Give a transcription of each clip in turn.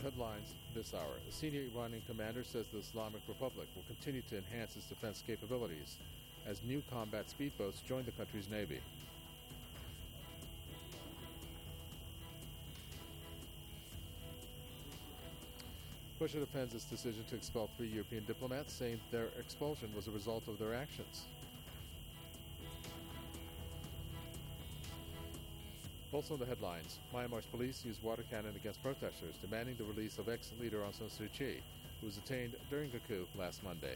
headlines this hour. A senior Iranian commander says the Islamic Republic will continue to enhance its defense capabilities as new combat speedboats join the country's navy. Russia defends its decision to expel 3 European diplomats, saying their expulsion was a result of their actions. Also in the headlines, Myanmar's police used water cannon against protesters, demanding the release of ex-leader Aung San Suu Kyi, who was detained during the coup last Monday.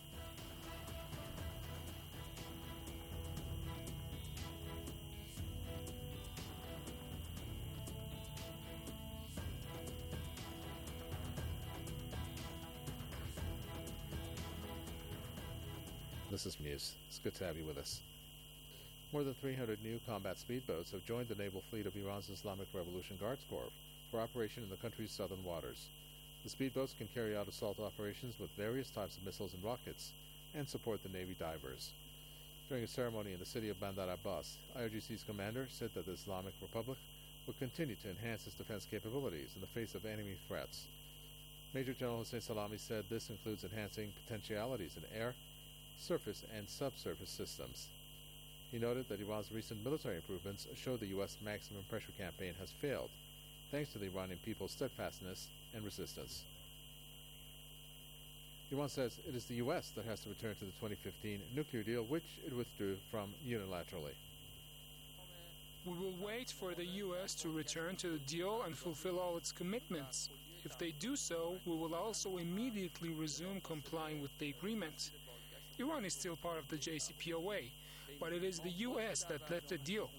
This is Muse. It's good to have you with us. More than 300 new combat speedboats have joined the naval fleet of Iran's Islamic Revolution Guards Corps for operation in the country's southern waters. The speedboats can carry out assault operations with various types of missiles and rockets and support the Navy divers. During a ceremony in the city of Bandar Abbas, IRGC's commander said that the Islamic Republic will continue to enhance its defense capabilities in the face of enemy threats. Major General Hossein Salami said this includes enhancing potentialities in air, surface, and subsurface systems. He noted that Iran's recent military improvements show the U.S. maximum pressure campaign has failed, thanks to the Iranian people's steadfastness and resistance. Iran says it is the U.S. that has to return to the 2015 nuclear deal, which it withdrew from unilaterally. We will wait for the U.S. to return to the deal and fulfill all its commitments. If they do so, we will also immediately resume complying with the agreement. Iran is still part of the JCPOA, but it is the U.S. that left the deal.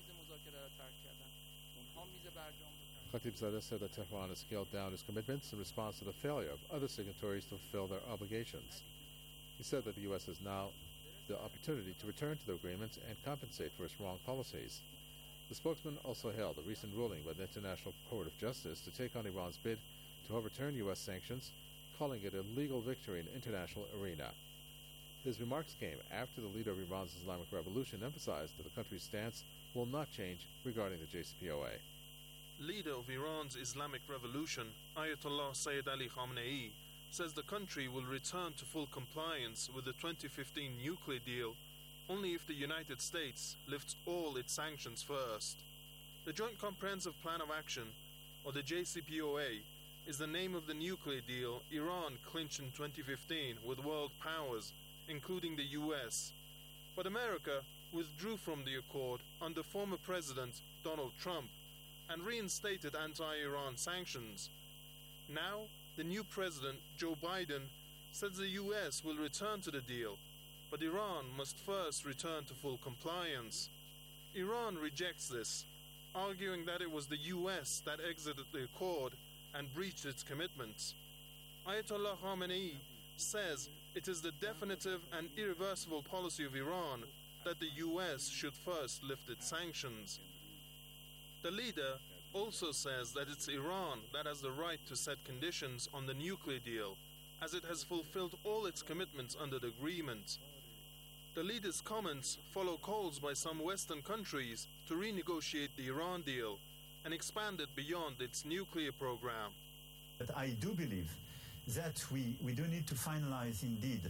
Khatibzadeh said that Tehran has scaled down its commitments in response to the failure of other signatories to fulfill their obligations. He said that the U.S. has now the opportunity to return to the agreement and compensate for its wrong policies. The spokesman also hailed a recent ruling by the International Court of Justice to take on Iran's bid to overturn U.S. sanctions, calling it a legal victory in the international arena. His remarks came after the leader of Iran's Islamic Revolution emphasized that the country's stance will not change regarding the JCPOA. Leader of Iran's Islamic Revolution, Ayatollah Sayyid Ali Khamenei, says the country will return to full compliance with the 2015 nuclear deal only if the United States lifts all its sanctions first. The Joint Comprehensive Plan of Action, or the JCPOA, is the name of the nuclear deal Iran clinched in 2015 with world powers, including the US. But America withdrew from the accord under former President Donald Trump and reinstated anti-Iran sanctions. Now, the new President, Joe Biden, says the US will return to the deal, but Iran must first return to full compliance. Iran rejects this, arguing that it was the US that exited the accord and breached its commitments. Ayatollah Khamenei says it is the definitive and irreversible policy of Iran that the US should first lift its sanctions. The leader also says that it's Iran that has the right to set conditions on the nuclear deal, as it has fulfilled all its commitments under the agreement. The leader's comments follow calls by some Western countries to renegotiate the Iran deal and expand it beyond its nuclear program. But I do believe that we do need to finalize indeed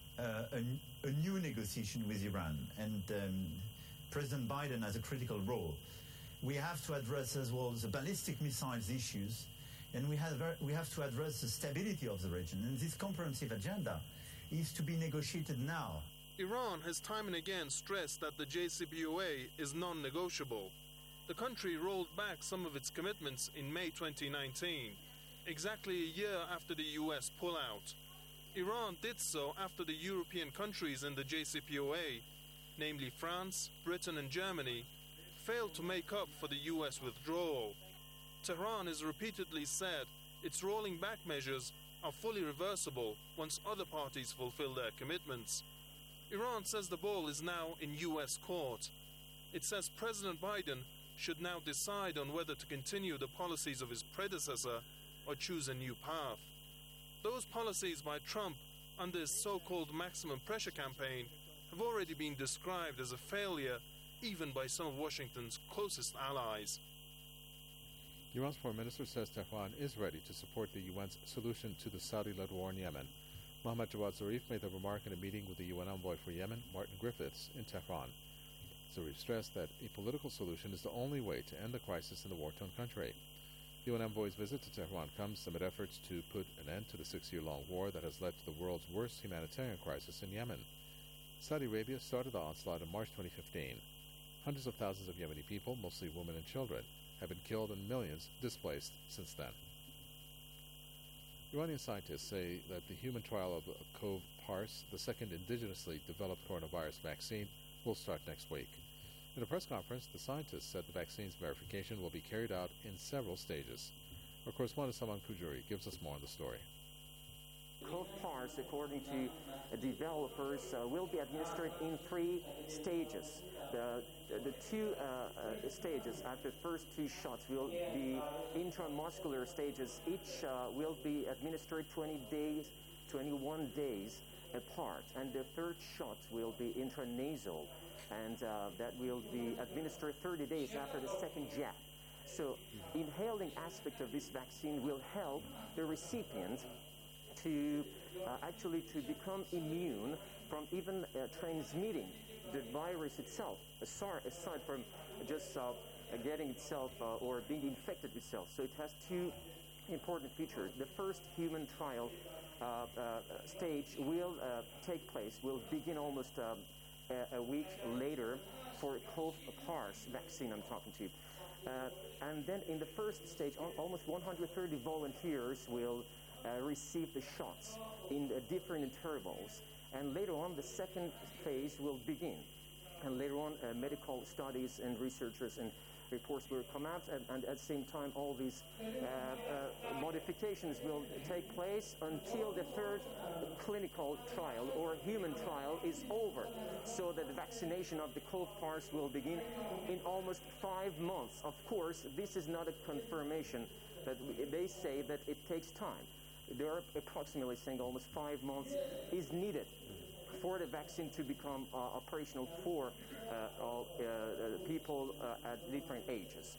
a new negotiation with Iran, and President Biden has a critical role. We have to address as well the ballistic missiles issues, and we have to address the stability of the region. And this comprehensive agenda is to be negotiated now. Iran has time and again stressed that the JCPOA is non-negotiable. The country rolled back some of its commitments in May 2019, exactly a year after the US pullout. Iran did so after the European countries in the JCPOA, namely France, Britain and Germany, failed to make up for the US withdrawal. Tehran has repeatedly said its rolling back measures are fully reversible once other parties fulfill their commitments. Iran says the ball is now in US court. It says President Biden should now decide on whether to continue the policies of his predecessor or choose a new path. Those policies by Trump under his so-called maximum pressure campaign have already been described as a failure even by some of Washington's closest allies. Iran's foreign minister says Tehran is ready to support the UN's solution to the Saudi-led war in Yemen. Mohammad Jawad Zarif made the remark in a meeting with the UN envoy for Yemen, Martin Griffiths, in Tehran. Zarif stressed that a political solution is the only way to end the crisis in the war-torn country. The UN envoy's visit to Tehran comes amid efforts to put an end to the 6-year-long war that has led to the world's worst humanitarian crisis in Yemen. Saudi Arabia started the onslaught in March 2015. Hundreds of thousands of Yemeni people, mostly women and children, have been killed and millions displaced since then. Iranian scientists say that the human trial of Cov Pars, the second indigenously developed coronavirus vaccine, will start next week. In a press conference, the scientists said the vaccine's verification will be carried out in several stages. Our correspondent Salman Kujuri gives us more on the story. Cov Pars, according to developers, will be administered in 3 stages. The 2 stages after the first 2 shots will be intramuscular stages. Each will be administered 21 days apart, and the 3rd shot will be intranasal, and that will be administered 30 days after the 2nd jab. So, inhaling aspect of this vaccine will help the recipient to actually to become immune from even transmitting the virus itself, aside from just getting itself or being infected itself. So it has 2 important features. The first human trial stage will take place, will begin almost a week later for Cov Pars vaccine I'm talking to. And then in the first stage, almost 130 volunteers will receive the shots in different intervals, and later on the second phase will begin, and later on medical studies and researchers and reports will come out, and at the same time all these modifications will take place until the 3rd clinical trial or human trial is over, so that the vaccination of the Cov Pars will begin in almost 5 months. Of course, this is not a confirmation, that they say that it takes time. They are approximately saying almost 5 months is needed for the vaccine to become operational for people at different ages.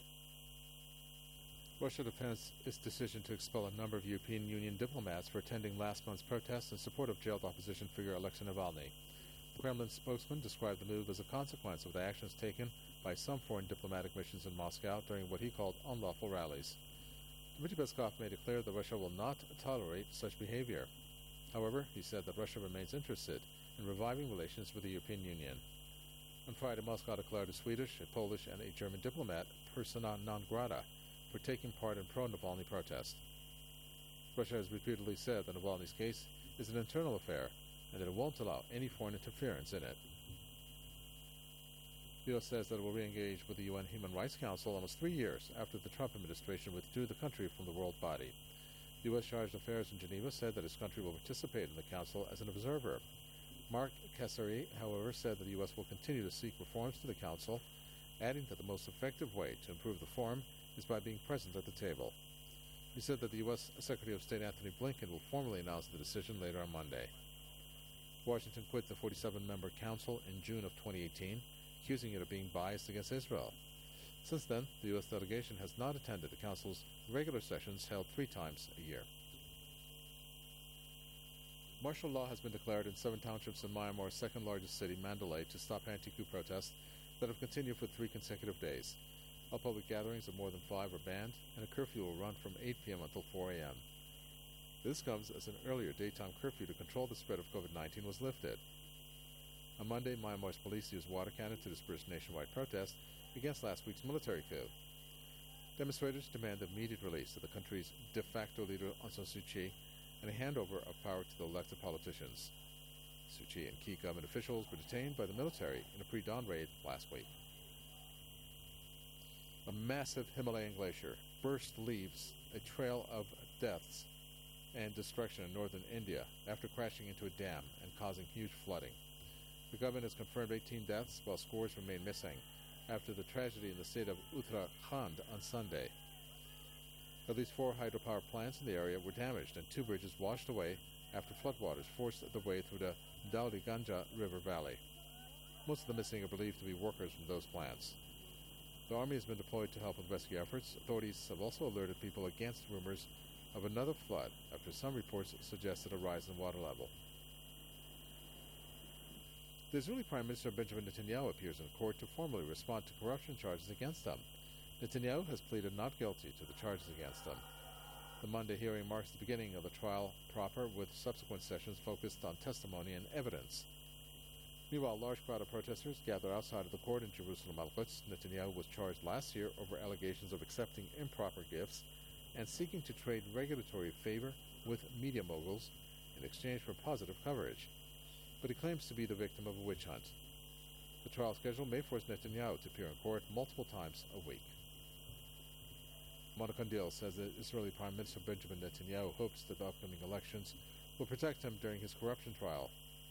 Russia defends its decision to expel a number of European Union diplomats for attending last month's protests in support of jailed opposition figure Alexei Navalny. The Kremlin spokesman described the move as a consequence of the actions taken by some foreign diplomatic missions in Moscow during what he called unlawful rallies. Dmitry Peskov made it clear that Russia will not tolerate such behavior. However, he said that Russia remains interested in reviving relations with the European Union. On Friday, Moscow declared a Swedish, a Polish, and a German diplomat persona non grata for taking part in pro-Navalny protests. Russia has repeatedly said that Navalny's case is an internal affair and that it won't allow any foreign interference in it. The U.S. says that it will re-engage with the UN Human Rights Council almost 3 years after the Trump administration withdrew the country from the world body. The U.S. Chargé d'Affaires in Geneva said that his country will participate in the council as an observer. Mark Cassary, however, said that the U.S. will continue to seek reforms to the council, adding that the most effective way to improve the forum is by being present at the table. He said that the U.S. Secretary of State Antony Blinken will formally announce the decision later on Monday. Washington quit the 47-member council in June of 2018, accusing it of being biased against Israel. Since then, the U.S. delegation has not attended the Council's regular sessions held 3 times a year. Martial law has been declared in 7 townships in Myanmar's second-largest city, Mandalay, to stop anti-coup protests that have continued for 3 consecutive days. All public gatherings of more than 5 are banned, and a curfew will run from 8 p.m. until 4 a.m. This comes as an earlier daytime curfew to control the spread of COVID-19 was lifted. On Monday, Myanmar's police used water cannon to disperse nationwide protests against last week's military coup. Demonstrators demand the immediate release of the country's de facto leader Aung San Suu Kyi and a handover of power to the elected politicians. Suu Kyi and key government officials were detained by the military in a pre-dawn raid last week. A massive Himalayan glacier burst leaves a trail of deaths and destruction in northern India after crashing into a dam and causing huge flooding. The government has confirmed 18 deaths, while scores remain missing after the tragedy in the state of Uttarakhand on Sunday. At least 4 hydropower plants in the area were damaged and 2 bridges washed away after floodwaters forced their way through the Dhauli Ganga River Valley. Most of the missing are believed to be workers from those plants. The army has been deployed to help with rescue efforts. Authorities have also alerted people against rumors of another flood after some reports suggested a rise in water level. The Israeli Prime Minister Benjamin Netanyahu appears in court to formally respond to corruption charges against him. Netanyahu has pleaded not guilty to the charges against him. The Monday hearing marks the beginning of the trial proper, with subsequent sessions focused on testimony and evidence. Meanwhile, a large crowd of protesters gathered outside of the court in Jerusalem Al-Quds. Netanyahu was charged last year over allegations of accepting improper gifts and seeking to trade regulatory favor with media moguls in exchange for positive coverage. But he claims to be the victim of a witch hunt. The trial schedule may force Netanyahu to appear in court multiple times a week. Mona Kandil says that Israeli Prime Minister Benjamin Netanyahu hopes that the upcoming elections will protect him during his corruption trial.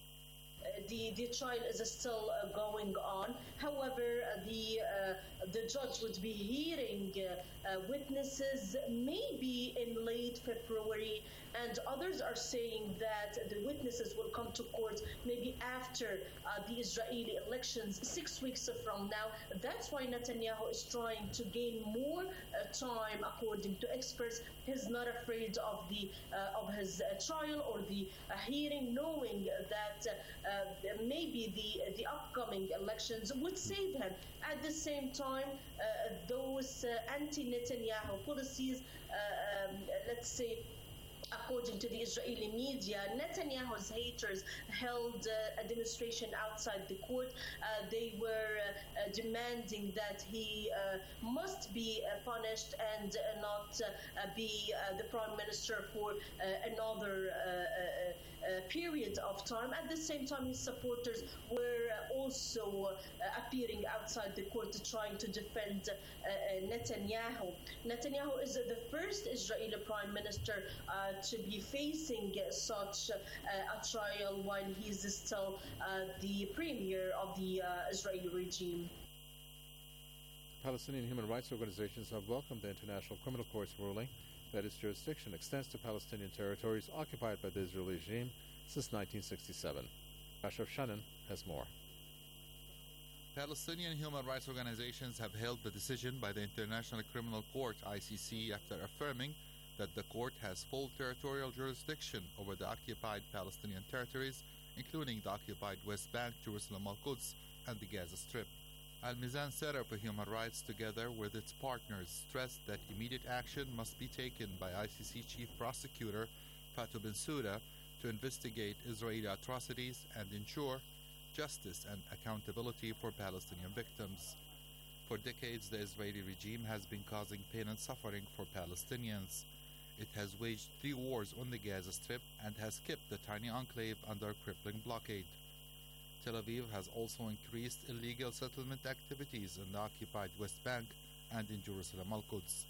The trial is still going on. However, the judge would be hearing witnesses maybe in late February, and others are saying that the witnesses will come to court maybe after the Israeli elections 6 weeks from now. That's why Netanyahu is trying to gain more time, according to experts. He's not afraid of his trial or the hearing, knowing that maybe the upcoming elections would save him. At the same time, those anti-Netanyahu policies, let's say, according to the Israeli media, Netanyahu's haters held a demonstration outside the court. They were demanding that he must be punished and not be the prime minister for another period of time. At the same time, his supporters were also appearing outside the court trying to defend Netanyahu. Netanyahu is the first Israeli prime minister to be facing such a trial while he's still the premier of the Israeli regime. Palestinian human rights organizations have welcomed the International Criminal Court's ruling that its jurisdiction extends to Palestinian territories occupied by the Israeli regime since 1967. Ashraf Shannon has more. Palestinian human rights organizations have hailed the decision by the International Criminal Court, ICC, after affirming that the court has full territorial jurisdiction over the occupied Palestinian territories, including the occupied West Bank, Jerusalem Al-Quds, and the Gaza Strip. Al-Mizan Center for Human Rights, together with its partners, stressed that immediate action must be taken by ICC Chief Prosecutor Fatou Bensouda to investigate Israeli atrocities and ensure justice and accountability for Palestinian victims. For decades, the Israeli regime has been causing pain and suffering for Palestinians. It has waged 3 wars on the Gaza Strip and has kept the tiny enclave under crippling blockade. Tel Aviv has also increased illegal settlement activities in the occupied West Bank and in Jerusalem Al-Quds.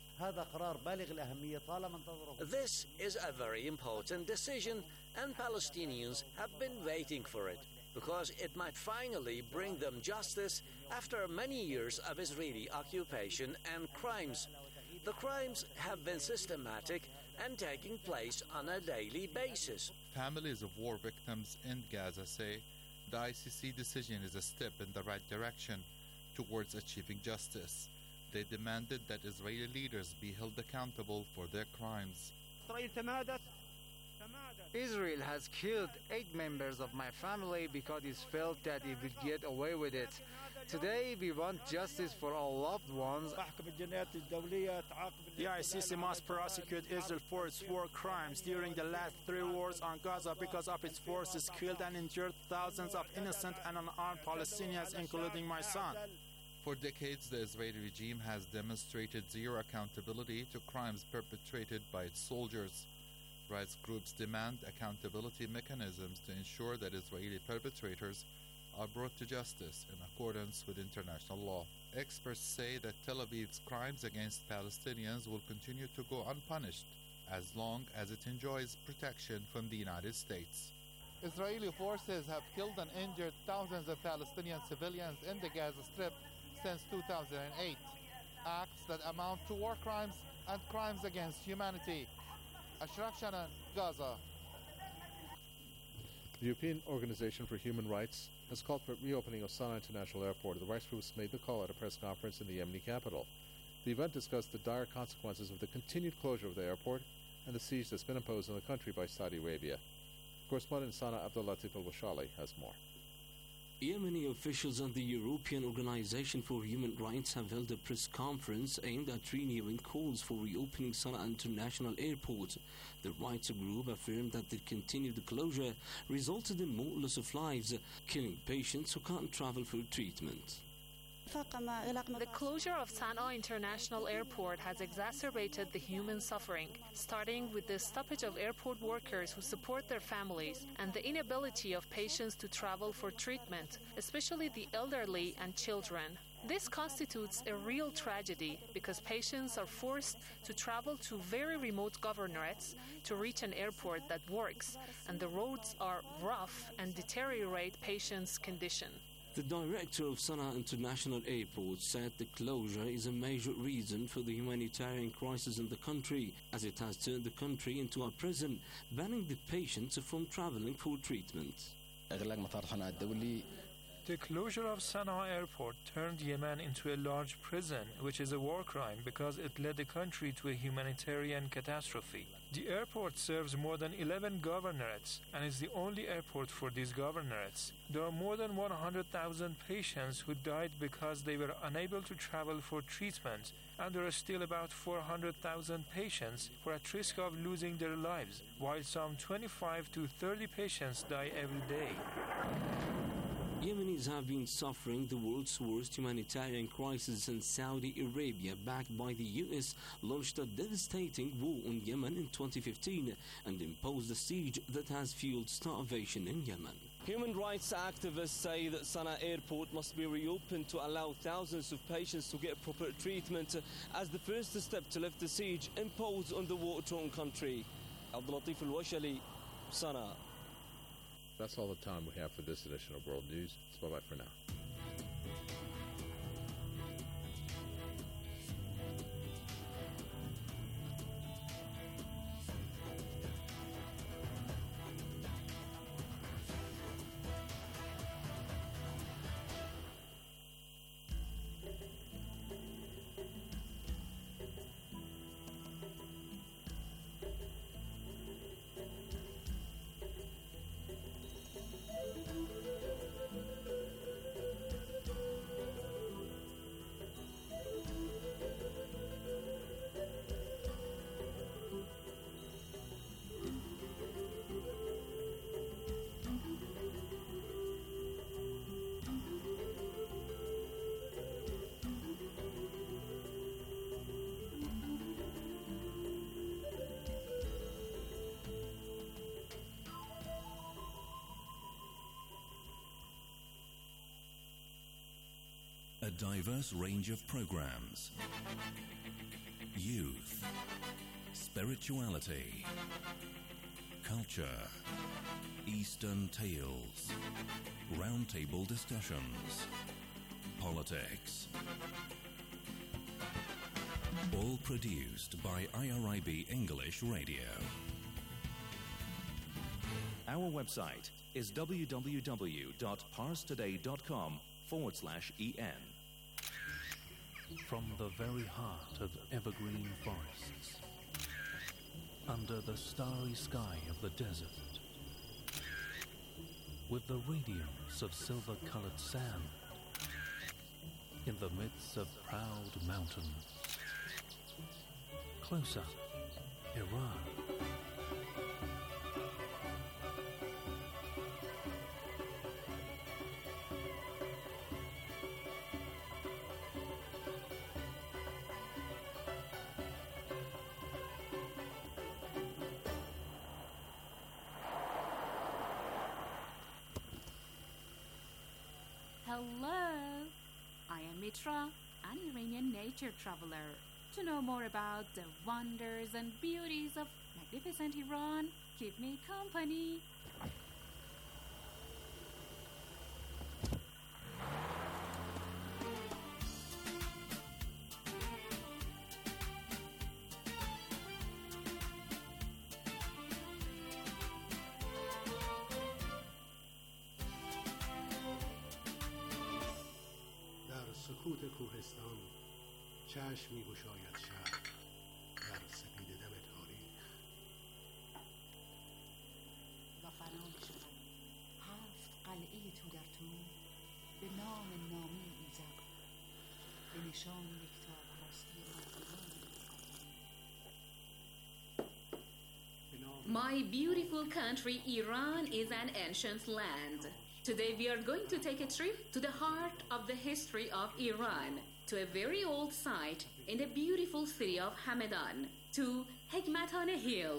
This is a very important decision, and Palestinians have been waiting for it, because it might finally bring them justice after many years of Israeli occupation and crimes. The crimes have been systematic and taking place on a daily basis. Families of war victims in Gaza say the ICC decision is a step in the right direction towards achieving justice. They demanded that Israeli leaders be held accountable for their crimes. Israel has killed 8 members of my family because it felt that it would get away with it. Today we want justice for our loved ones. The ICC must prosecute Israel for its war crimes during the last 3 wars on Gaza, because of its forces killed and injured thousands of innocent and unarmed Palestinians, including my son. For decades, the Israeli regime has demonstrated zero accountability to crimes perpetrated by its soldiers. Rights groups demand accountability mechanisms to ensure that Israeli perpetrators are brought to justice in accordance with international law. Experts say that Tel Aviv's crimes against Palestinians will continue to go unpunished as long as it enjoys protection from the United States. Israeli forces have killed and injured thousands of Palestinian civilians in the Gaza Strip since 2008, acts that amount to war crimes and crimes against humanity. Ashraf Shannon, Gaza. The European Organization for Human Rights has called for reopening of Sana'a International Airport. The rights groups made the call at a press conference in the Yemeni capital. The event discussed the dire consequences of the continued closure of the airport and the siege that's been imposed on the country by Saudi Arabia. Correspondent Sana Abdulatif Al-Washali has more. Yemeni officials and the European Organization for Human Rights have held a press conference aimed at renewing calls for reopening Sana'a International Airport. The rights group affirmed that the continued closure resulted in more loss of lives, killing patients who can't travel for treatment. The closure of Sana'a International Airport has exacerbated the human suffering, starting with the stoppage of airport workers who support their families and the inability of patients to travel for treatment, especially the elderly and children. This constitutes a real tragedy because patients are forced to travel to very remote governorates to reach an airport that works, and the roads are rough and deteriorate patients' condition. The director of Sana'a International Airport said the closure is a major reason for the humanitarian crisis in the country, as it has turned the country into a prison, banning the patients from traveling for treatment. The closure of Sana'a Airport turned Yemen into a large prison, which is a war crime because it led the country to a humanitarian catastrophe. The airport serves more than 11 governorates and is the only airport for these governorates. There are more than 100,000 patients who died because they were unable to travel for treatment, and there are still about 400,000 patients who are at risk of losing their lives, while some 25 to 30 patients die every day. Yemenis have been suffering the world's worst humanitarian crisis since Saudi Arabia, backed by the US, launched a devastating war on Yemen in 2015 and imposed a siege that has fueled starvation in Yemen. Human rights activists say that Sana'a Airport must be reopened to allow thousands of patients to get proper treatment as the first step to lift the siege imposed on the war-torn country. Abdulatif Al-Washali, Sana'a. That's all the time we have for this edition of World News. It's bye-bye for now. A diverse range of programs. Youth, spirituality, culture, Eastern tales, roundtable discussions, politics. All produced by IRIB English Radio. Our website is www.parstoday.com/en. From the very heart of evergreen forests, under the starry sky of the desert, with the radiance of silver-colored sand, in the midst of proud mountains, close up, Iran. Hello, I am Mitra, an Iranian nature traveler. To know more about the wonders and beauties of magnificent Iran, keep me company. سکوت کوهستان چشم می‌گشاید شهر در سپید دم تاریخ و فرا می‌شود 7 قلعه تودرتو به نام نامی ایزد به نشان یکتاپرستی مردمان. My beautiful country, Iran, is an ancient land. Today we are going to take a trip to the heart of the history of Iran, to a very old site in the beautiful city of Hamadan, to Hekmatane Hill.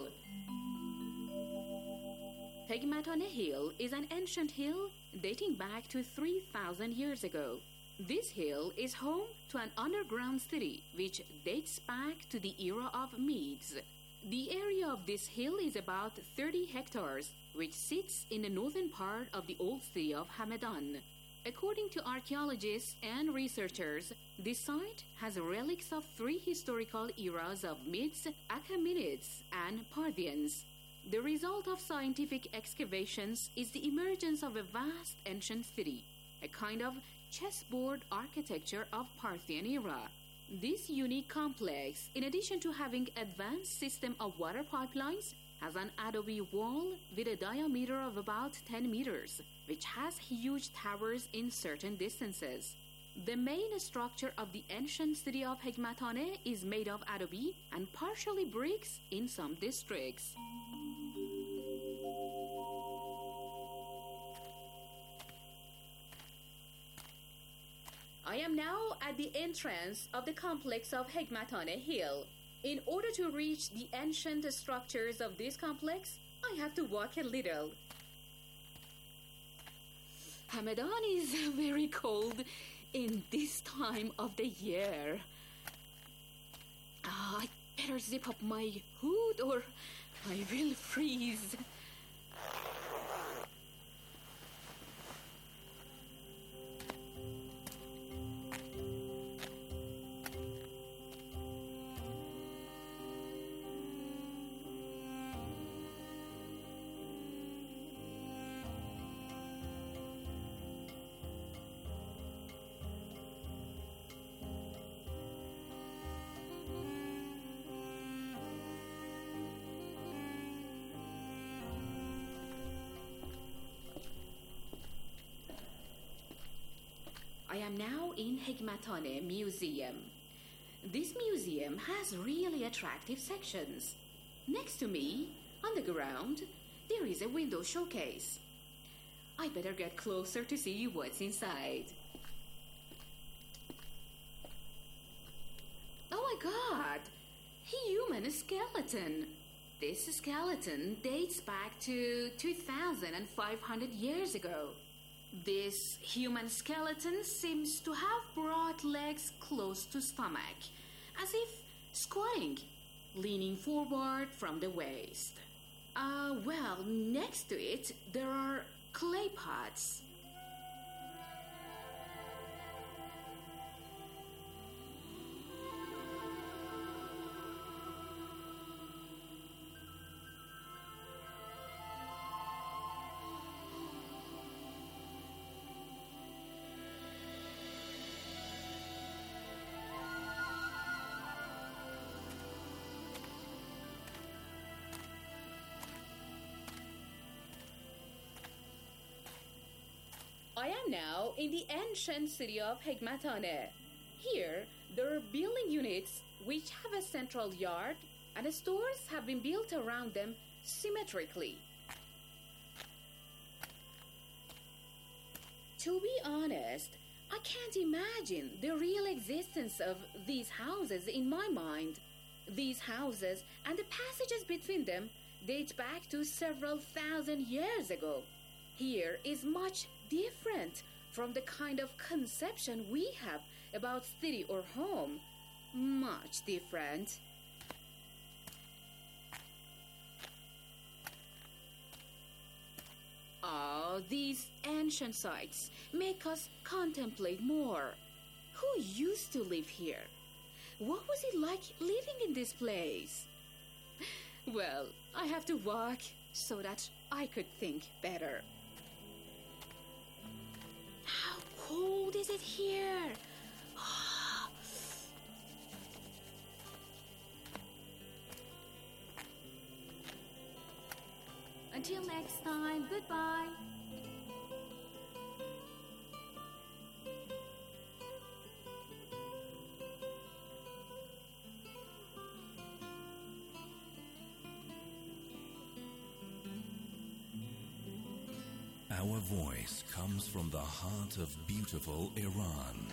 Hekmatane Hill is an ancient hill dating back to 3,000 years ago. This hill is home to an underground city which dates back to the era of Medes. The area of this hill is about 30 hectares, which sits in the northern part of the old city of Hamadan. According to archaeologists and researchers, this site has relics of 3 historical eras of Medes, Achaemenids, and Parthians. The result of scientific excavations is the emergence of a vast ancient city, a kind of chessboard architecture of Parthian era. This unique complex, in addition to having advanced system of water pipelines, has an adobe wall with a diameter of about 10 meters, which has huge towers in certain distances. The main structure of the ancient city of Hekmatane is made of adobe and partially bricks in some districts. I am now at the entrance of the complex of Hekmatane Hill. In order to reach the ancient structures of this complex, I have to walk a little. Hamadan is very cold in this time of the year. I better zip up my hood or I will freeze. I am now in Hekmatane Museum. This museum has really attractive sections. Next to me, on the ground, there is a window showcase. I better get closer to see what's inside. Oh my God! Human skeleton! This skeleton dates back to 2,500 years ago. This human skeleton seems to have broad legs close to stomach, as if squatting, leaning forward from the waist. Well, next to it, there are clay pots. I am now in the ancient city of Hekmatane. Here, there are building units which have a central yard, and the stores have been built around them symmetrically. To be honest, I can't imagine the real existence of these houses in my mind. These houses and the passages between them date back to several thousand years ago. Here is much different from the kind of conception we have about city or home. Much different. Oh, these ancient sites make us contemplate more. Who used to live here? What was it like living in this place? Well, I have to walk so that I could think better. How cold is it here? next time. Goodbye. Our voice comes from the heart of beautiful Iran.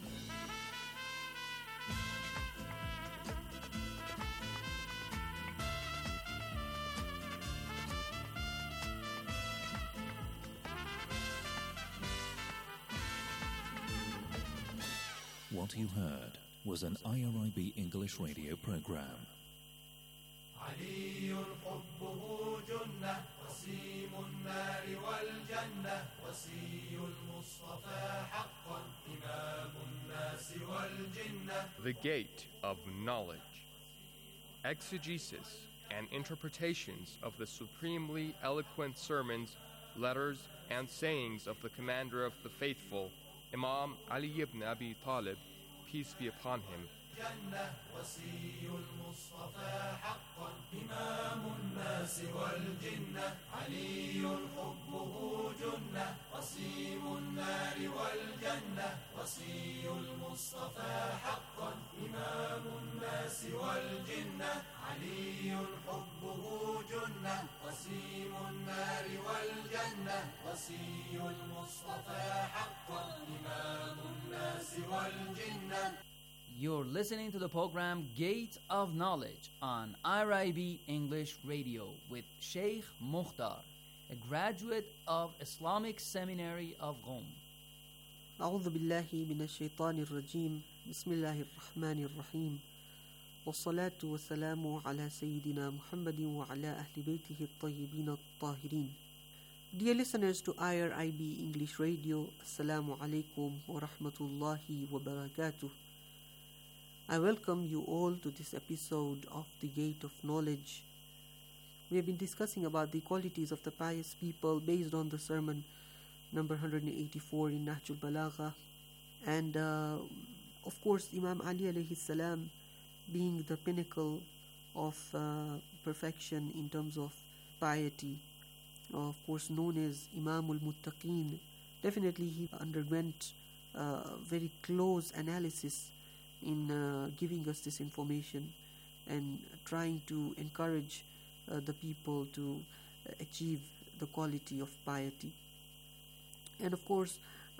What you heard was an IRIB English radio program. علي حبه جنة وسيم النار والجنة وسي المصطفى حقا إمام الناس والجنة. The Gate of Knowledge. Exegesis and interpretations of the supremely eloquent sermons, letters, and sayings of the Commander of the Faithful, Imam Ali ibn Abi Talib, peace be upon him. جنة وسي المصطفى حقا إمام الناس والجنة علي حبه جنة وسيم النار والجنة وسي المصطفى حقا إمام الناس والجنة علي حبه جنة وسيم النار والجنة وسي المصطفى حقا إمام الناس والجنة. You're listening to the program Gate of Knowledge on IRIB English Radio with Sheikh Mukhtar, a graduate of Islamic Seminary of Qom. أعوذ بالله من الشيطان الرجيم بسم الله الرحمن الرحيم والصلاة والسلام على سيدنا محمد وعلى أهل بيته الطيبين الطاهرين. Dear listeners to IRIB English Radio, Assalamu alaikum wa rahmatullahi wa barakatuh. I welcome you all to this episode of The Gate of Knowledge. We have been discussing about the qualities of the pious people based on the sermon number 184 in Nahjul Balagha. And of course, Imam Ali alayhi salam being the pinnacle of perfection in terms of piety, of course known as Imamul Muttaqeen. Definitely he underwent very close analysis in giving us this information and trying to encourage the people to achieve the quality of piety. And of course,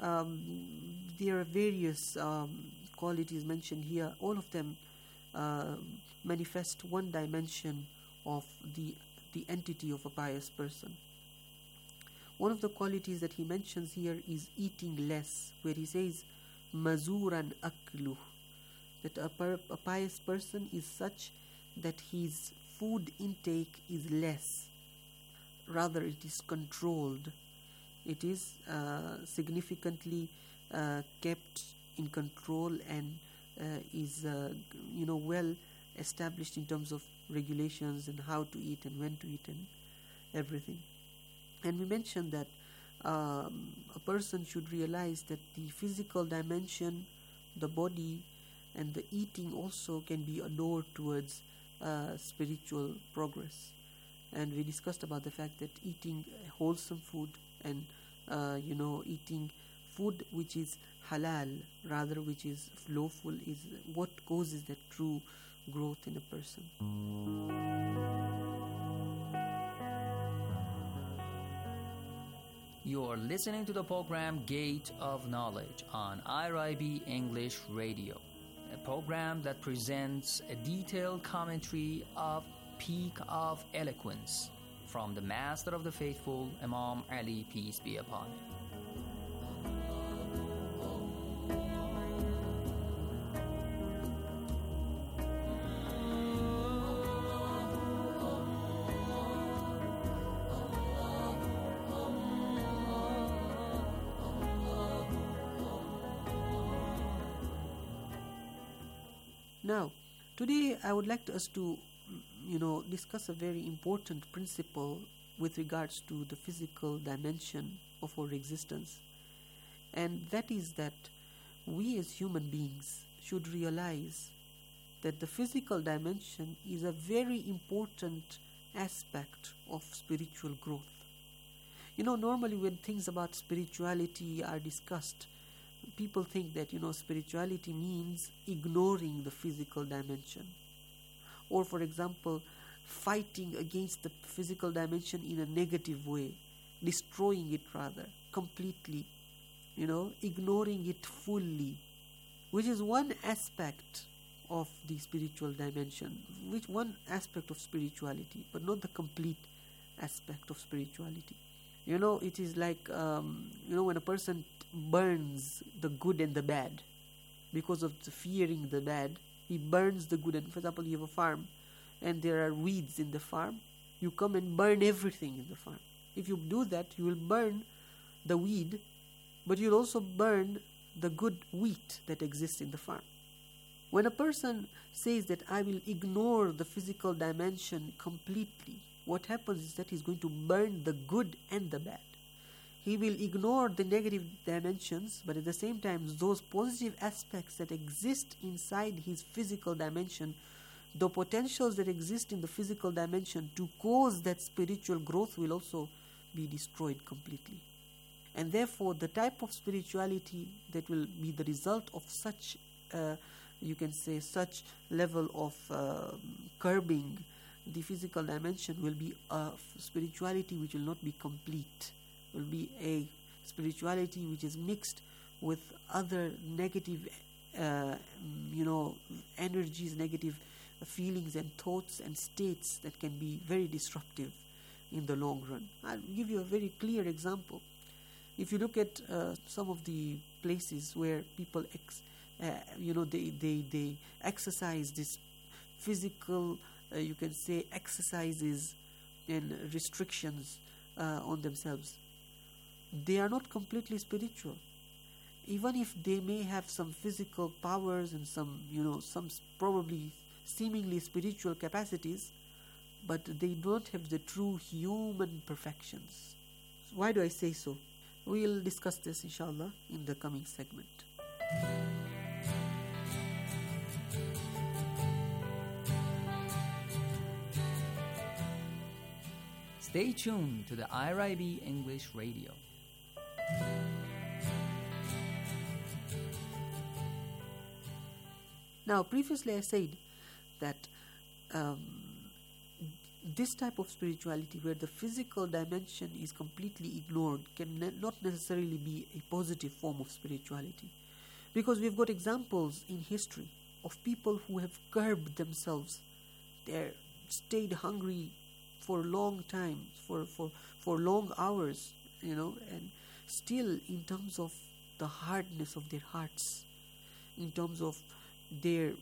there are various qualities mentioned here. All of them manifest one dimension of the entity of a pious person. One of the qualities that he mentions here is eating less, where he says, Mazuran akluh, that a pious person is such that his food intake is less. Rather, it is controlled. It is significantly kept in control and is well established in terms of regulations and how to eat and when to eat and everything. And we mentioned that a person should realize that the physical dimension, the body, and the eating also can be a door towards spiritual progress. And we discussed about the fact that eating wholesome food and eating food which is halal, rather which is lawful, is what causes that true growth in a person. You are listening to the program Gate of Knowledge on IRIB English Radio, a program that presents a detailed commentary of Peak of Eloquence from the Master of the Faithful, Imam Ali, peace be upon him. Now, today I would like us to, discuss a very important principle with regards to the physical dimension of our existence. And that is that we as human beings should realize that the physical dimension is a very important aspect of spiritual growth. Normally when things about spirituality are discussed, people think that, spirituality means ignoring the physical dimension. Or, for example, fighting against the physical dimension in a negative way, destroying it rather, completely, ignoring it fully, which is one aspect of the spiritual dimension, which one aspect of spirituality, but not the complete aspect of spirituality. It is like, when a person burns the good and the bad, because of the fearing the bad, he burns the good. And for example, you have a farm, and there are weeds in the farm, you come and burn everything in the farm. If you do that, you will burn the weed, but you'll also burn the good wheat that exists in the farm. When a person says that I will ignore the physical dimension completely, what happens is that he's going to burn the good and the bad. He will ignore the negative dimensions, but at the same time, those positive aspects that exist inside his physical dimension, the potentials that exist in the physical dimension to cause that spiritual growth will also be destroyed completely. And therefore, the type of spirituality that will be the result of such, such level of curbing the physical dimension will be a spirituality which will not be complete, will be a spirituality which is mixed with other negative, energies, negative feelings and thoughts and states that can be very disruptive in the long run. I'll give you a very clear example. If you look at some of the places where people, they exercise this physical, exercises and restrictions on themselves, they are not completely spiritual. Even if they may have some physical powers and some probably seemingly spiritual capacities, but they don't have the true human perfections. Why do I say so? We'll discuss this, inshallah, in the coming segment. Stay tuned to the IRIB English Radio. Now, previously I said that this type of spirituality where the physical dimension is completely ignored can not necessarily be a positive form of spirituality, because we've got examples in history of people who have curbed themselves. They stayed hungry for long time, for long hours, and still in terms of the hardness of their hearts, in terms of their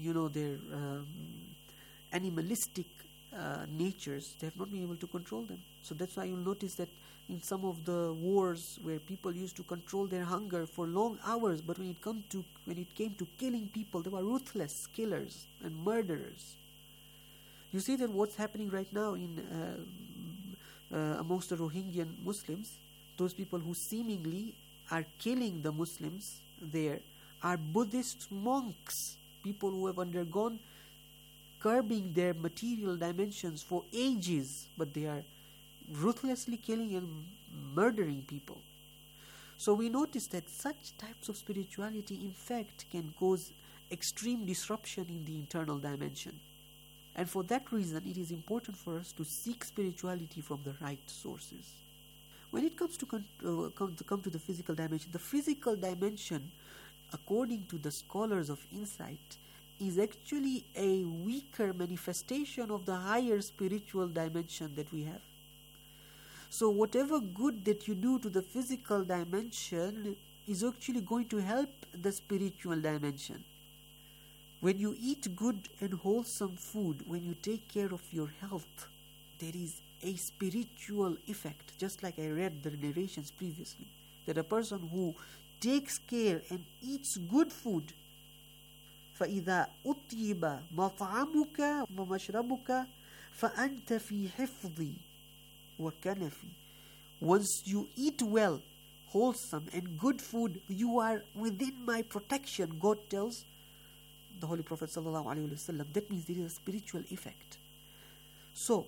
animalistic natures, they have not been able to control them. So that's why you'll notice that in some of the wars where people used to control their hunger for long hours, but when it came to killing people, they were ruthless killers and murderers. You see that what's happening right now in amongst the Rohingya Muslims, those people who seemingly are killing the Muslims there are Buddhist monks, people who have undergone curbing their material dimensions for ages, but they are ruthlessly killing and murdering people. So we notice that such types of spirituality in fact can cause extreme disruption in the internal dimension. And for that reason, it is important for us to seek spirituality from the right sources. When it comes to come to the physical dimension, according to the scholars of insight, is actually a weaker manifestation of the higher spiritual dimension that we have. So whatever good that you do to the physical dimension is actually going to help the spiritual dimension. When you eat good and wholesome food, when you take care of your health, there is a spiritual effect, just like I read the narrations previously, that a person who takes care and eats good food, فَإِذَا أُطْيِبَ مَطْعَمُكَ وَمَشْرَبُكَ فَأَنْتَ فِي حِفْظِي وَكَنَفِي. Once you eat well, wholesome and good food, you are within my protection, God tells the Holy Prophet ﷺ. That means there is a spiritual effect. So,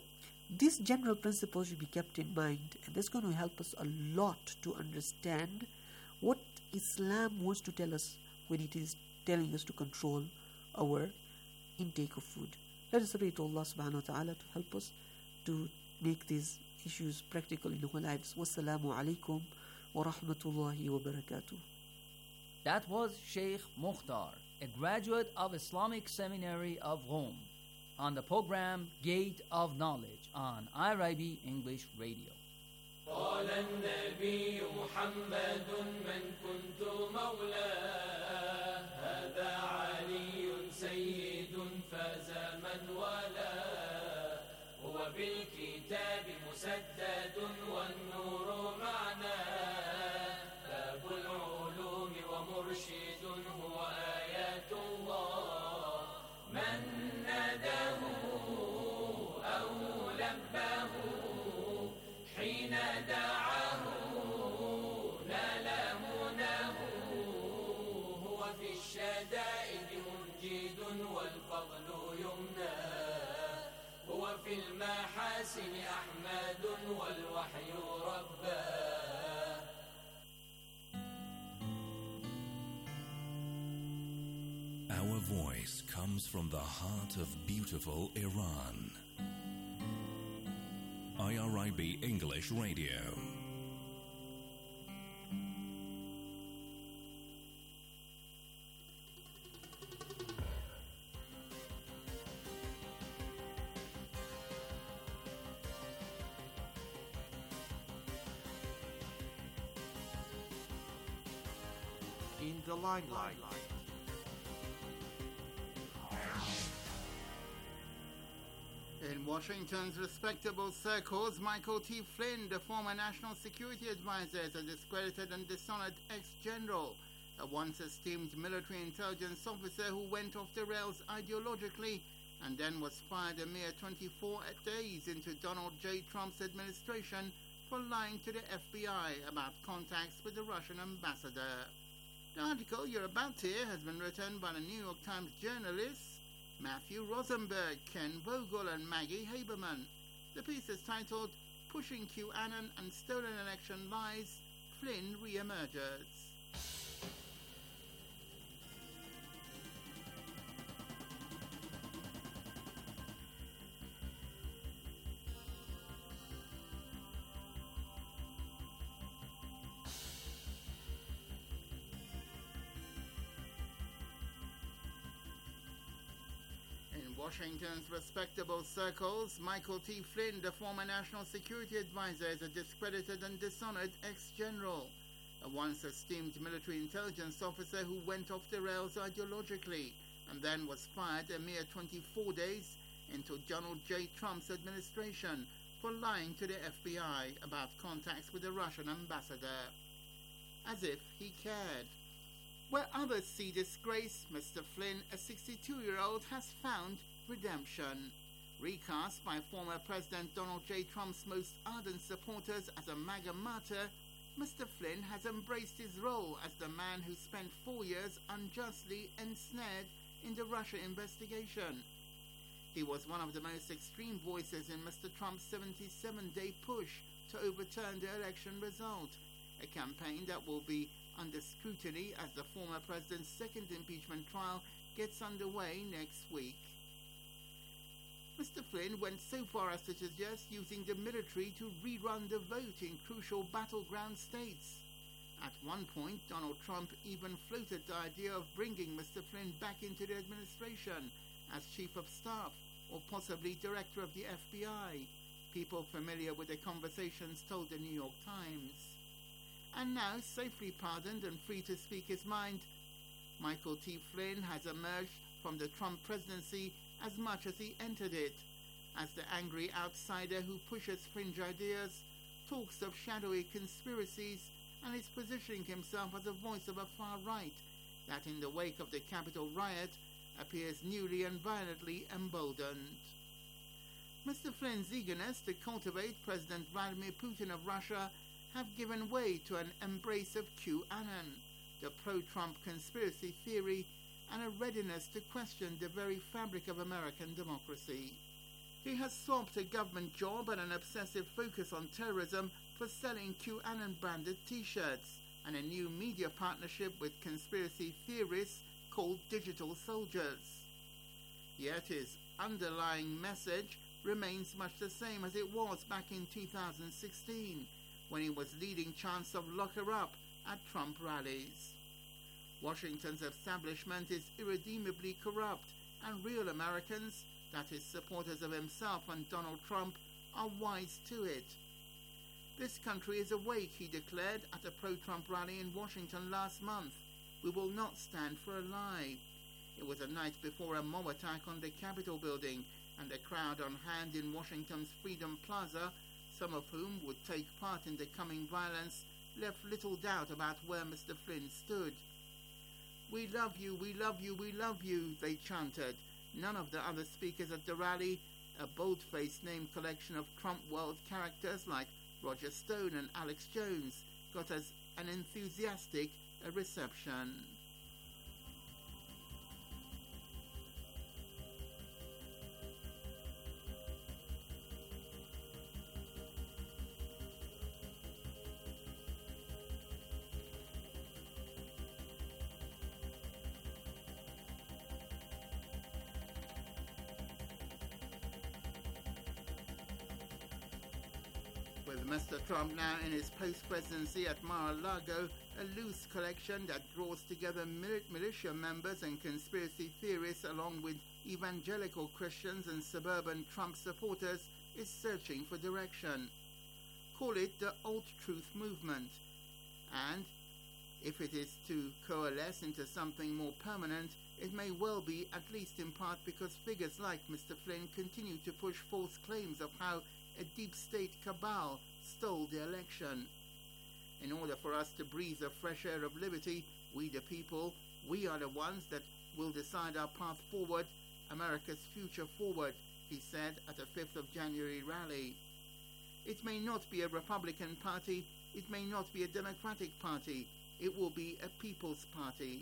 These general principles should be kept in mind, and that's going to help us a lot to understand what Islam wants to tell us when it is telling us to control our intake of food. Let us pray to Allah subhanahu wa ta'ala to help us to make these issues practical in our lives. Wassalamu alaikum wa rahmatullahi wa barakatuh. That was Sheikh Mukhtar, a graduate of Islamic Seminary of Rome, on the program Gate of Knowledge on IRIB English Radio. قال النبي محمد من كنت مولاه هذا علي سيد فاز من والاه هو بالكتاب مسدد والنور معناه باب العلوم ومرشد هو آيات الله من ناداه أو لباه حين دعاه نال مناه هو في الشدائد منجد والفضل يمناه هو في المحاسن أحمد والوحي رباه. Our voice comes from the heart of beautiful Iran. IRIB English Radio. In the limelight. In Washington's respectable circles, Michael T. Flynn, the former National Security Advisor, is a discredited and dishonored ex-general, a once esteemed military intelligence officer who went off the rails ideologically and then was fired a mere 24 days into Donald J. Trump's administration for lying to the FBI about contacts with the Russian ambassador. The article you're about to hear has been written by the New York Times journalists Matthew Rosenberg, Ken Vogel and Maggie Haberman. The piece is titled Pushing QAnon and Stolen Election Lies, Flynn Re-Emerges. Washington's respectable circles, Michael T. Flynn, the former National Security Advisor, is a discredited and dishonored ex-general, a once esteemed military intelligence officer who went off the rails ideologically and then was fired a mere 24 days into Donald J. Trump's administration for lying to the FBI about contacts with the Russian ambassador. As if he cared. Where others see disgrace, Mr. Flynn, a 62-year-old, has found redemption. Recast by former President Donald J. Trump's most ardent supporters as a MAGA martyr, Mr. Flynn has embraced his role as the man who spent 4 years unjustly ensnared in the Russia investigation. He was one of the most extreme voices in Mr. Trump's 77-day push to overturn the election result, a campaign that will be under scrutiny as the former president's second impeachment trial gets underway next week. Mr. Flynn went so far as to suggest using the military to rerun the vote in crucial battleground states. At one point, Donald Trump even floated the idea of bringing Mr. Flynn back into the administration as Chief of Staff or possibly Director of the FBI. People familiar with the conversations told the New York Times. And now, safely pardoned and free to speak his mind, Michael T. Flynn has emerged from the Trump presidency as much as he entered it, as the angry outsider who pushes fringe ideas, talks of shadowy conspiracies, and is positioning himself as a voice of a far right that in the wake of the Capitol riot appears newly and violently emboldened. Mr. Flynn's eagerness to cultivate President Vladimir Putin of Russia have given way to an embrace of QAnon, the pro-Trump conspiracy theory, and a readiness to question the very fabric of American democracy. He has swapped a government job and an obsessive focus on terrorism for selling QAnon-branded T-shirts and a new media partnership with conspiracy theorists called Digital Soldiers. Yet his underlying message remains much the same as it was back in 2016, when he was leading chants of lock her up at Trump rallies. Washington's establishment is irredeemably corrupt, and real Americans, that is, supporters of himself and Donald Trump, are wise to it. This country is awake, he declared at a pro-Trump rally in Washington last month. We will not stand for a lie. It was a night before a mob attack on the Capitol building, and a crowd on hand in Washington's Freedom Plaza, some of whom would take part in the coming violence, left little doubt about where Mr. Flynn stood. "We love you, we love you, we love you," they chanted. None of the other speakers at the rally, a bold-faced name collection of Trump world characters like Roger Stone and Alex Jones, got as an enthusiastic a reception. With Mr. Trump now in his post-presidency at Mar-a-Lago, a loose collection that draws together militia members and conspiracy theorists along with evangelical Christians and suburban Trump supporters is searching for direction. Call it the alt-truth movement. And if it is to coalesce into something more permanent, it may well be, at least in part, because figures like Mr. Flynn continue to push false claims of how a deep state cabal stole the election. In order for us to breathe the fresh air of liberty, we the people, we are the ones that will decide our path forward, America's future forward, he said at a 5th of January rally. It may not be a Republican Party, it may not be a Democratic Party, it will be a People's Party.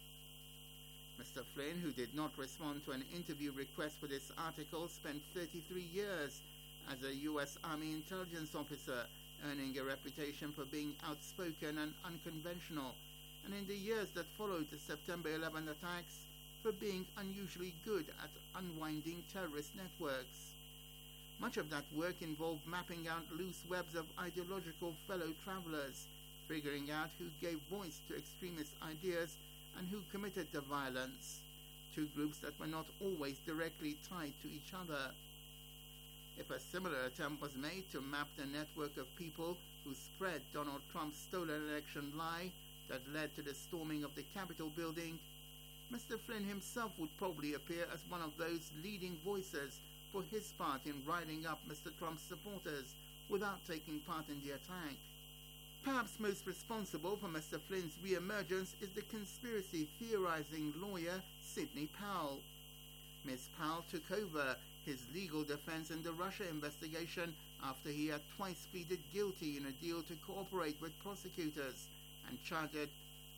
Mr. Flynn, who did not respond to an interview request for this article, spent 33 years as a U.S. Army intelligence officer, earning a reputation for being outspoken and unconventional, and in the years that followed the September 11 attacks, for being unusually good at unwinding terrorist networks. Much of that work involved mapping out loose webs of ideological fellow travelers, figuring out who gave voice to extremist ideas and who committed the violence, two groups that were not always directly tied to each other. If a similar attempt was made to map the network of people who spread Donald Trump's stolen election lie that led to the storming of the Capitol building, Mr. Flynn himself would probably appear as one of those leading voices for his part in riling up Mr. Trump's supporters without taking part in the attack. Perhaps most responsible for Mr. Flynn's re-emergence is the conspiracy theorizing lawyer Sidney Powell. Ms. Powell took over his legal defense in the Russia investigation after he had twice pleaded guilty in a deal to cooperate with prosecutors and chartered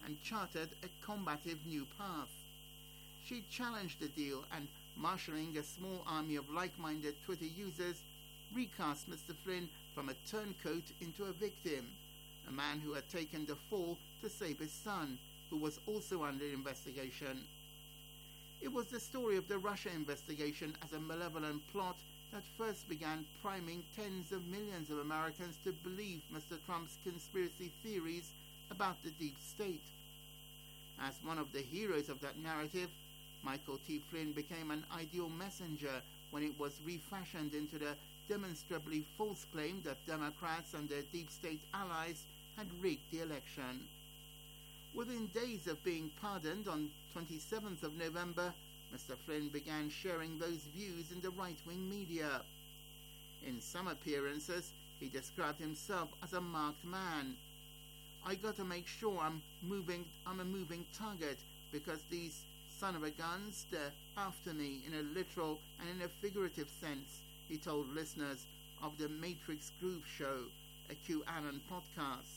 a combative new path. She challenged the deal and, marshalling a small army of like-minded Twitter users, recast Mr. Flynn from a turncoat into a victim, a man who had taken the fall to save his son, who was also under investigation. It was the story of the Russia investigation as a malevolent plot that first began priming tens of millions of Americans to believe Mr. Trump's conspiracy theories about the deep state. As one of the heroes of that narrative, Michael T. Flynn became an ideal messenger when it was refashioned into the demonstrably false claim that Democrats and their deep state allies had rigged the election. Within days of being pardoned on 27th of November, Mr. Flynn began sharing those views in the right-wing media. In some appearances, he described himself as a marked man. "I gotta make sure I'm a moving target because these son of a guns, they're after me in a literal and in a figurative sense," he told listeners of the Matrix Groove Show, a QAnon podcast.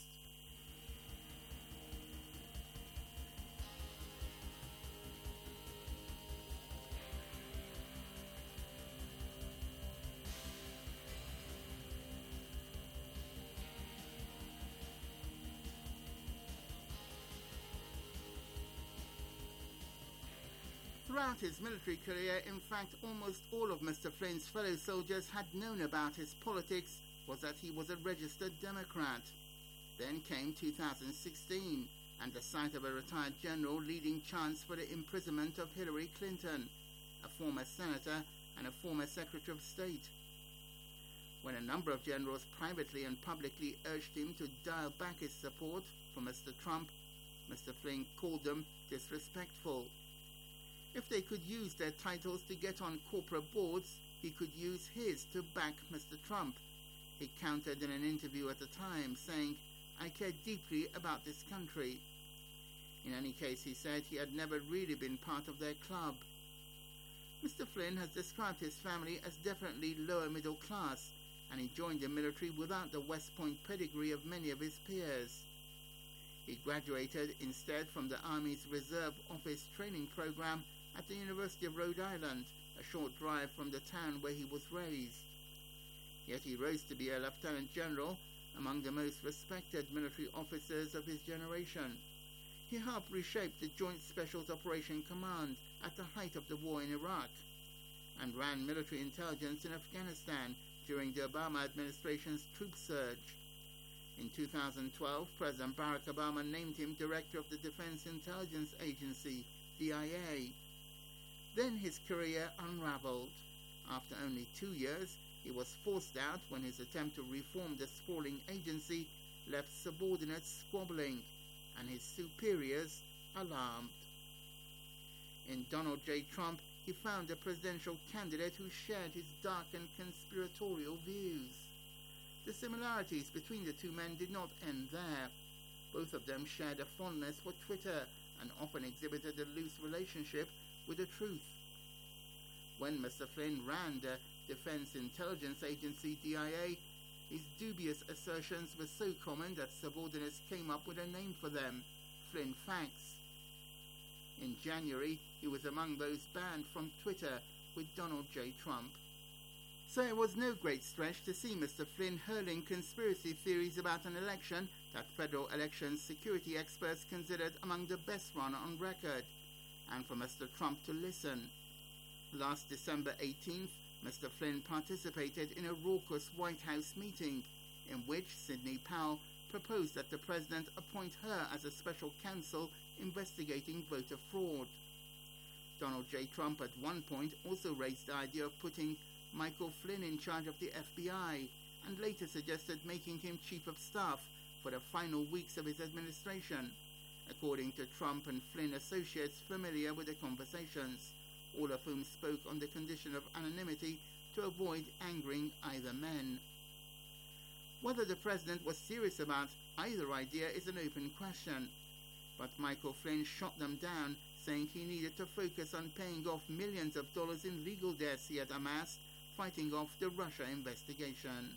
Throughout his military career, in fact, almost all of Mr. Flynn's fellow soldiers had known about his politics was that he was a registered Democrat. Then came 2016, and the sight of a retired general leading chance for the imprisonment of Hillary Clinton, a former senator and a former Secretary of State. When a number of generals privately and publicly urged him to dial back his support for Mr. Trump, Mr. Flynn called them disrespectful. If they could use their titles to get on corporate boards, he could use his to back Mr. Trump. He countered in an interview at the time, saying, "I care deeply about this country." In any case, he said he had never really been part of their club. Mr. Flynn has described his family as definitely lower middle class, and he joined the military without the West Point pedigree of many of his peers. He graduated instead from the Army's Reserve Office Training Program at the University of Rhode Island, a short drive from the town where he was raised. Yet he rose to be a lieutenant general, among the most respected military officers of his generation. He helped reshape the Joint Special Operations Command at the height of the war in Iraq, and ran military intelligence in Afghanistan during the Obama administration's troop surge. In 2012, President Barack Obama named him Director of the Defense Intelligence Agency, DIA. Then his career unraveled. After only 2 years, he was forced out when his attempt to reform the sprawling agency left subordinates squabbling and his superiors alarmed. In Donald J. Trump, he found a presidential candidate who shared his dark and conspiratorial views. The similarities between the two men did not end there. Both of them shared a fondness for Twitter and often exhibited a loose relationship with the truth. When Mr. Flynn ran the Defense Intelligence Agency, DIA, his dubious assertions were so common that subordinates came up with a name for them, Flynn Facts. In January, he was among those banned from Twitter with Donald J. Trump. So it was no great stretch to see Mr. Flynn hurling conspiracy theories about an election that federal election security experts considered among the best run on record, and for Mr. Trump to listen. Last December 18th, Mr. Flynn participated in a raucous White House meeting in which Sidney Powell proposed that the president appoint her as a special counsel investigating voter fraud. Donald J. Trump at one point also raised the idea of putting Michael Flynn in charge of the FBI, and later suggested making him chief of staff for the final weeks of his administration, according to Trump and Flynn associates familiar with the conversations, all of whom spoke on the condition of anonymity to avoid angering either men. Whether the president was serious about either idea is an open question, but Michael Flynn shot them down, saying he needed to focus on paying off millions of dollars in legal debts he had amassed fighting off the Russia investigation.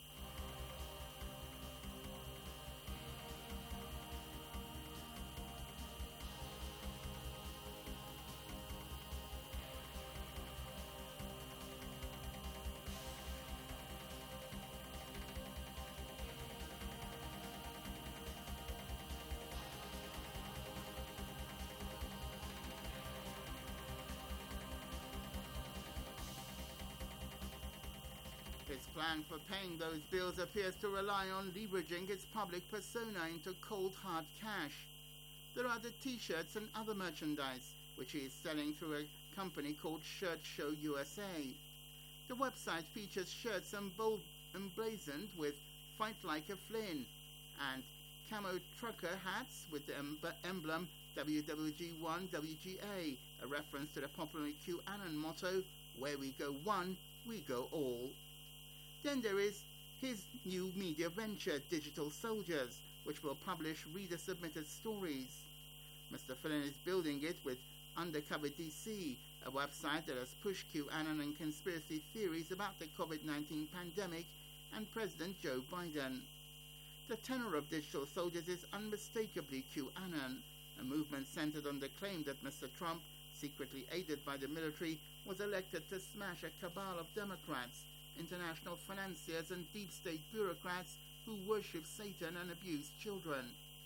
His plan for paying those bills appears to rely on leveraging its public persona into cold hard cash. There are the t-shirts and other merchandise, which he is selling through a company called Shirt Show USA. The website features shirts emblazoned with "Fight Like a Flynn" and camo trucker hats with the emblem WWG1WGA, a reference to the popular QAnon motto, "Where we go one, we go all." Then there is his new media venture, Digital Soldiers, which will publish reader-submitted stories. Mr. Flynn is building it with Undercover DC, a website that has pushed QAnon and conspiracy theories about the COVID-19 pandemic and President Joe Biden. The tenor of Digital Soldiers is unmistakably QAnon, a movement centered on the claim that Mr. Trump, secretly aided by the military, was elected to smash a cabal of Democrats, international financiers and deep state bureaucrats who worship Satan and abuse children.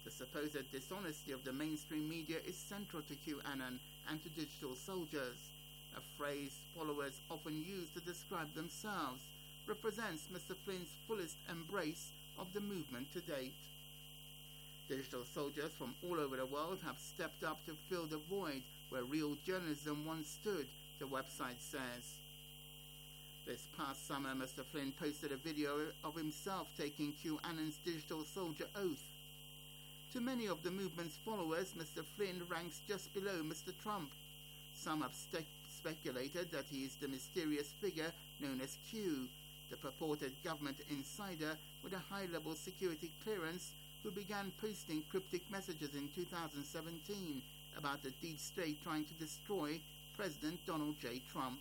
The supposed dishonesty of the mainstream media is central to QAnon and to digital soldiers. A phrase followers often use to describe themselves represents Mr. Flynn's fullest embrace of the movement to date. Digital soldiers from all over the world have stepped up to fill the void where real journalism once stood, the website says. This past summer, Mr. Flynn posted a video of himself taking QAnon's digital soldier oath. To many of the movement's followers, Mr. Flynn ranks just below Mr. Trump. Some have speculated that he is the mysterious figure known as Q, the purported government insider with a high-level security clearance who began posting cryptic messages in 2017 about the deep state trying to destroy President Donald J. Trump.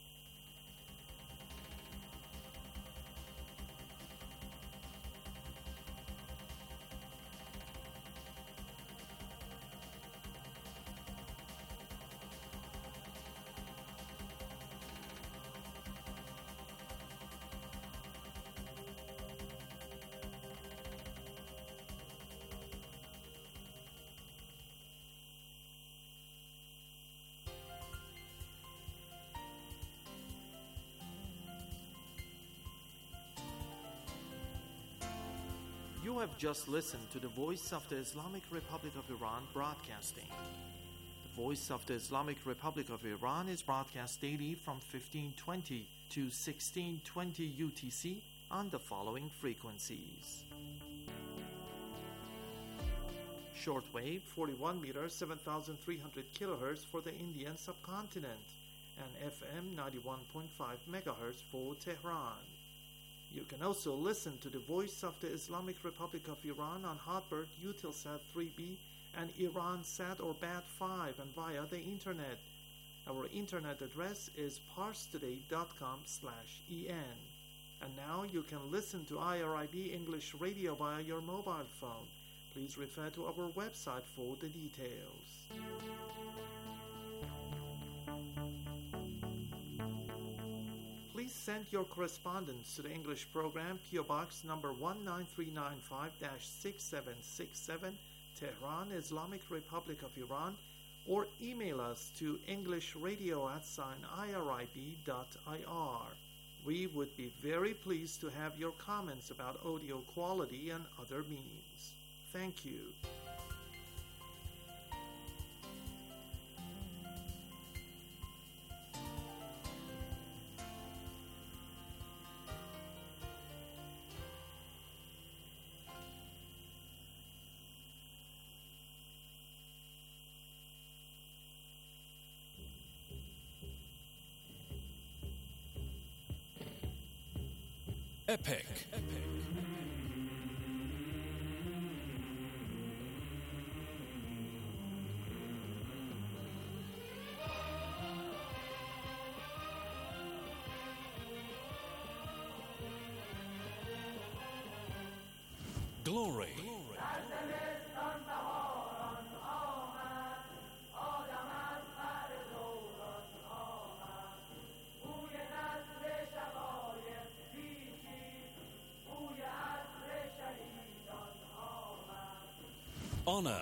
You have just listened to the Voice of the Islamic Republic of Iran broadcasting. The Voice of the Islamic Republic of Iran is broadcast daily from 1520 to 1620 UTC on the following frequencies. Shortwave 41 meters 7,300 kilohertz for the Indian subcontinent and FM 91.5 megahertz for Tehran. You can also listen to the Voice of the Islamic Republic of Iran on Hotbird, Eutelsat 3B, and Iransat or BAT5 and via the Internet. Our Internet address is parstoday.com/en. And now you can listen to IRIB English Radio via your mobile phone. Please refer to our website for the details. Please send your correspondence to the English program, PO Box number 19395-6767, Tehran, Islamic Republic of Iran, or email us to englishradio@irib.ir. We would be very pleased to have your comments about audio quality and other means. Thank you. Epic. Glory. Honor.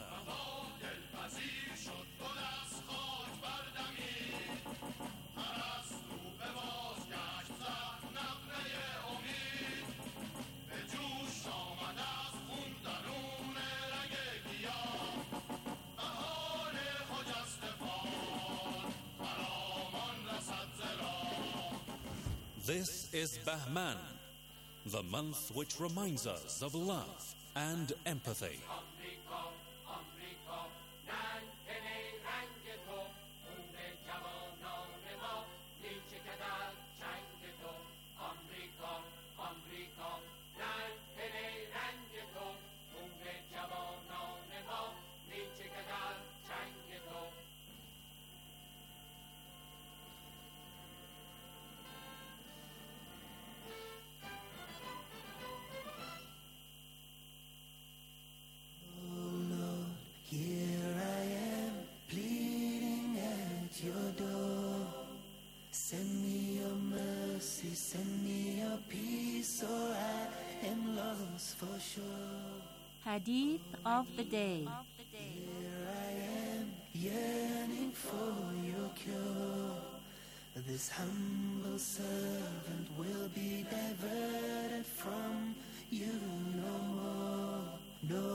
This is Bahman, the month which reminds us of love and empathy. Hadith of the Day. Yearning for your cure. This humble servant will be diverted from you no more, no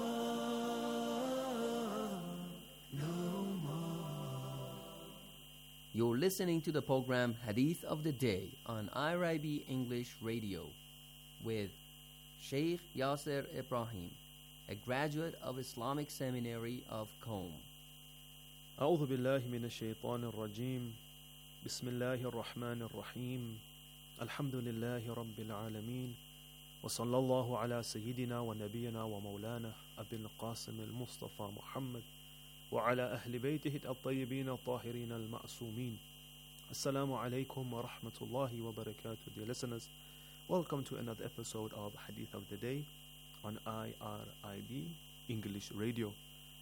more, no more. You're listening to the program Hadith of the Day on IRIB English Radio with Sheikh Yasser Ibrahim, a graduate of Islamic Seminary of Qom. أعوذ بالله من الشيطان الرجيم بسم الله الرحمن الرحيم الحمد لله رب العالمين وصلى الله على سيدنا ونبينا ومولانا أبي القاسم المصطفى محمد وعلى أهل بيته الطيبين الطاهرين المعصومين. Assalamu alaikum wa rahmatullahi wa barakatuh. Dear listeners, welcome to another episode of Hadith of the Day on IRIB English Radio.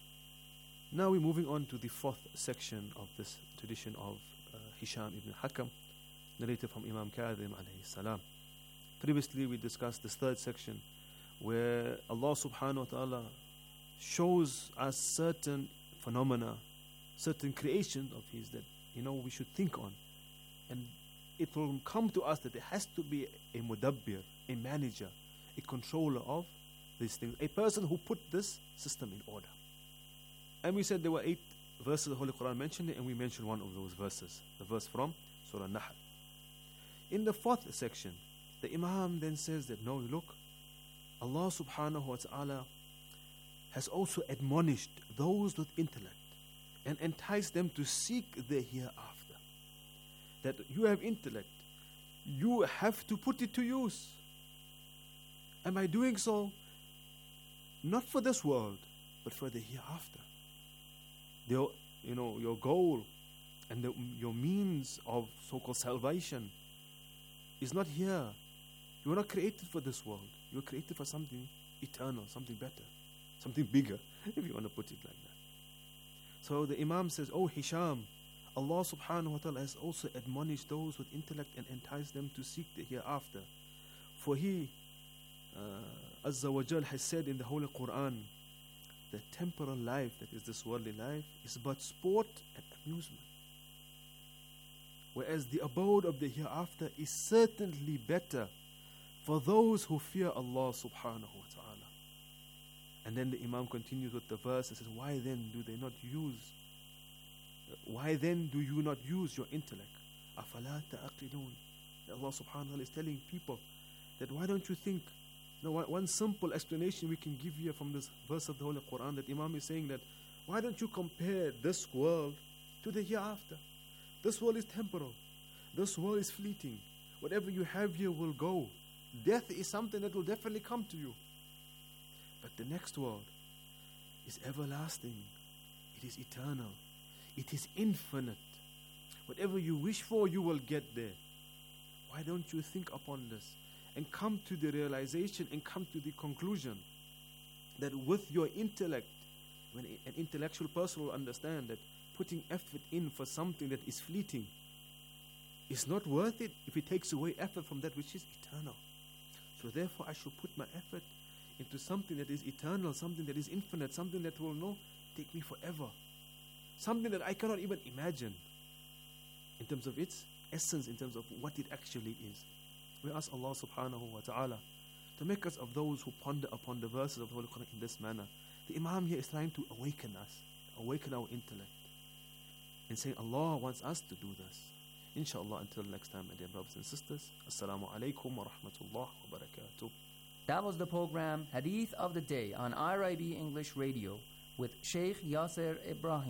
Now we're moving on to the fourth section of this tradition of Hisham ibn Hakam, narrated from Imam Kadhim alayhi salam. Previously we discussed this third section where Allah subhanahu wa ta'ala shows us certain phenomena, certain creations of His that we should think on. And it will come to us that there has to be a mudabbir, a manager, a controller of these things, a person who put this system in order. And we said there were 8 verses of the Holy Quran mentioned it, and we mentioned one of those verses, the verse from Surah Nahl. In the fourth section, the Imam then says that, no, look, Allah subhanahu wa ta'ala has also admonished those with intellect and enticed them to seek the hereafter. That you have intellect, you have to put it to use. And by doing so, not for this world, but for the hereafter. Your goal and your means of so-called salvation is not here. You were not created for this world. You were created for something eternal, something better, something bigger, if you want to put it like that. So the Imam says, oh Hisham, Allah subhanahu wa ta'ala has also admonished those with intellect and enticed them to seek the hereafter. For He, Azza wa Jal, has said in the Holy Quran, the temporal life, that is this worldly life, is but sport and amusement. Whereas the abode of the hereafter is certainly better for those who fear Allah subhanahu wa ta'ala. And then the Imam continues with the verse and says, why then do you not use your intellect? أَفَلَا تَعْقِلُونَ. Allah subhanahu wa ta'ala is telling people that why don't you think? One simple explanation we can give here from this verse of the Holy Quran, that Imam is saying that why don't you compare this world to the hereafter? This world is temporal. This world is fleeting. Whatever you have here will go. Death is something that will definitely come to you. But the next world is everlasting. It is eternal. It is infinite. Whatever you wish for, you will get there. Why don't you think upon this and come to the realization and come to the conclusion that with your intellect, when an intellectual person will understand that putting effort in for something that is fleeting is not worth it if it takes away effort from that which is eternal. So therefore I should put my effort into something that is eternal, something that is infinite, something that will take me forever, something that I cannot even imagine in terms of its essence, in terms of what it actually is. We ask Allah subhanahu wa ta'ala to make us of those who ponder upon the verses of the Holy Quran in this manner. The Imam here is trying to awaken us, awaken our intellect, and saying Allah wants us to do this. Inshallah, until next time, my dear brothers and sisters, Assalamu alaikum wa rahmatullah wa barakatuh. That was the program Hadith of the Day on IRIB English Radio with Sheikh Yasser Ibrahim.